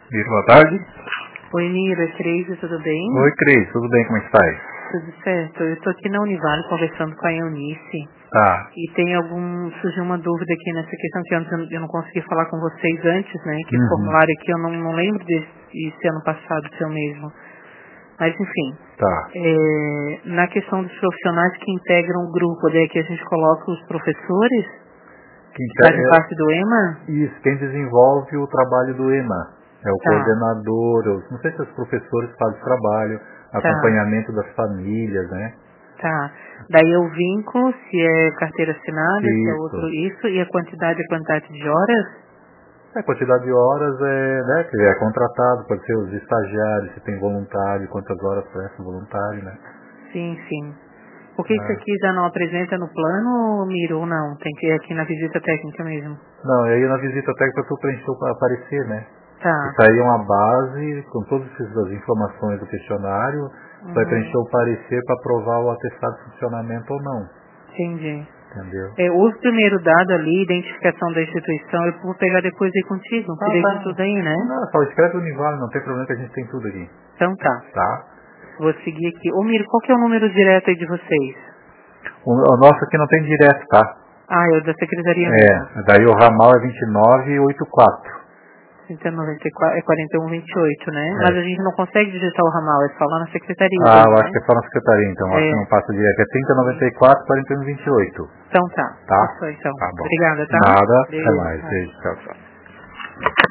Miro, boa tarde. Oi, Miro, é Cris, tudo bem? Oi, Cris, tudo bem? Como está? Tudo certo. Eu estou aqui na Univale conversando com a Eunice. Tá. E surgiu uma dúvida aqui nessa questão que antes eu não consegui falar com vocês antes, né? Que esse formulário aqui eu não lembro desse ano passado, seu mesmo. Mas enfim. Tá. Na questão dos profissionais que integram o grupo, daí que a gente coloca os professores que fazem parte do EMA? Isso, quem desenvolve o trabalho do EMA. É o coordenador, não sei se os professores fazem trabalho, acompanhamento das famílias, né? Tá. Daí eu vinco se é carteira assinada, se é Isso. isso, e a quantidade de horas? A quantidade de horas né, que é contratado, pode ser os estagiários, se tem voluntário, quantas horas presta voluntário, né? Sim, sim. Porque isso aqui já não apresenta no plano, Miro, ou não? Tem que ir aqui na visita técnica mesmo? Não, aí na visita técnica tu preencheu para aparecer, né? Tá. Isso aí é uma base com todas as informações do questionário, vai preencher o parecer para aprovar o atestado de funcionamento ou não. Entendi. Entendeu? O primeiro dado ali, identificação da instituição, eu vou pegar depois aí contigo, porque tem tudo aí, né? Não, só escreve o Univale, não tem problema que a gente tem tudo aqui. Então tá. Tá? Vou seguir aqui. Ô Miro, qual que é o número direto aí de vocês? O nosso aqui não tem direto, tá? Ah, é o da secretaria mesmo. Daí o ramal é 2984. 194, é 4128, né? Mas a gente não consegue digitar o ramal, é só lá na secretaria. Eu acho que é só na secretaria, então. Acho que não passa direto. É 3094, 4128. Então tá. Tá? Isso aí, então. Tá bom. Obrigada, tá? Nada. Beijo. Até mais. Beijo. Tchau, tchau.